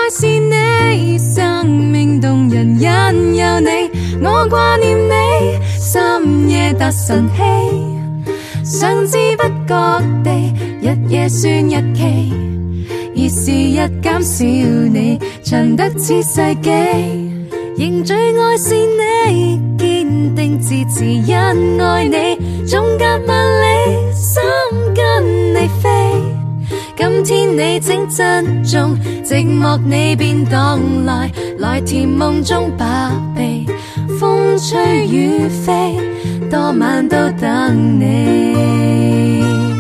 愛是你，生命動人引誘你，我掛念你，深夜達晨曦，想知不覺地日夜算日期，而時日減少你，長得似世紀。仍最愛是你，堅定自持因愛你，縱隔萬里，心跟你飛。今天你請珍重，寂寞你便蕩來，來甜夢中把臂，風吹雨飛，多晚都等你。